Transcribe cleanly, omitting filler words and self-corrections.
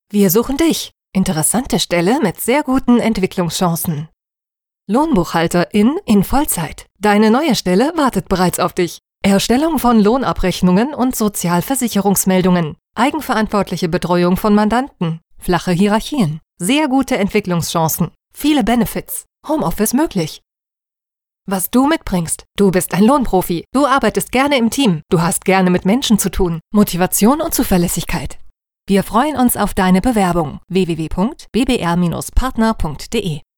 Wir suchen dich. Interessante Stelle mit sehr guten Entwicklungschancen. Lohnbuchhalterin in Vollzeit. Deine neue Stelle wartet bereits auf dich. Erstellung von Lohnabrechnungen und Sozialversicherungsmeldungen. Eigenverantwortliche Betreuung von Mandanten. Flache Hierarchien. Sehr gute Entwicklungschancen. Viele Benefits. Homeoffice möglich. Was du mitbringst. Du bist ein Lohnprofi. Du arbeitest gerne im Team. Du hast gerne mit Menschen zu tun. Motivation und Zuverlässigkeit. Wir freuen uns auf deine Bewerbung. www.bbr-partner.de